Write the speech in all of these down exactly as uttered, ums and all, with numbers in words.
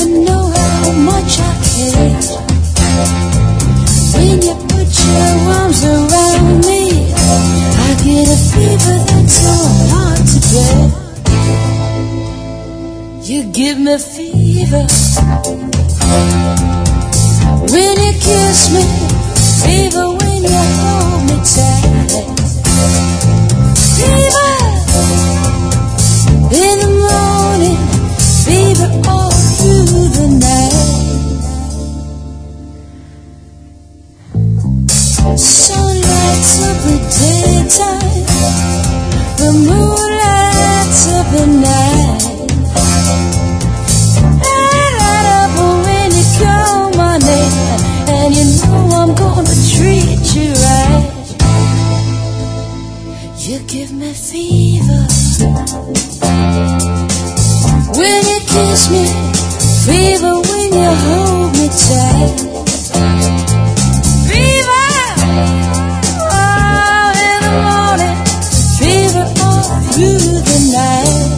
you know how much I care. When you put your arms around me, I get a fever that's so hard to bear. You give me fever when you kiss me, fever when you hold me tight. Fever in the morning, fever all through the night. Sun lights up the daytime, the moon lights up the night. I light up when you call my name, and you know I'm gonna treat you right. You give me fever when you kiss me, fever when you hold me tight. Fever, oh, in the morning, fever all through the night.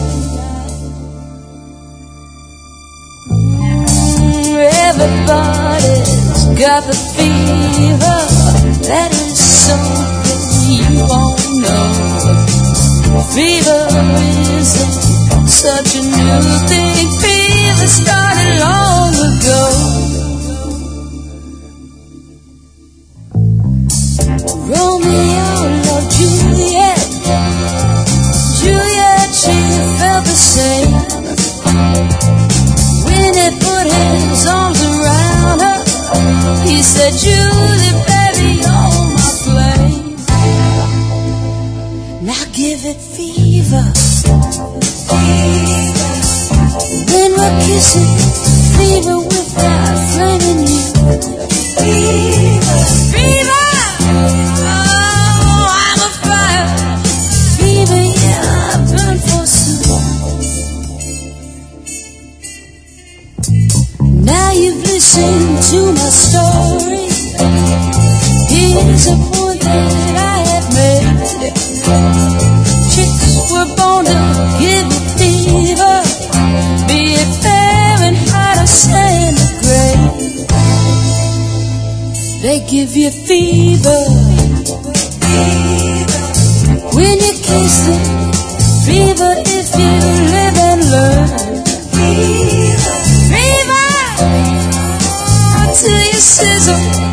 Mm, everybody's got the fever, that is something you won't know. Fever isn't such a new thing. Fever started long ago. Romeo loved Juliet. Juliet, she felt the same. When he put his arms around her, he said, Julie, baby, you're my flame. Now give it fever. Fever. When we're kissing, fever with that flame in you. Fever. Fever. Oh, I'm a fire. Fever, yeah, I burn for soon. Now you've listened to my story. Here's a point that I have made. Chicks were born to give you fever, be it Fahrenheit or centigrade. They give you fever, fever when you kiss them, fever if you live and learn. Fever, fever till you sizzle.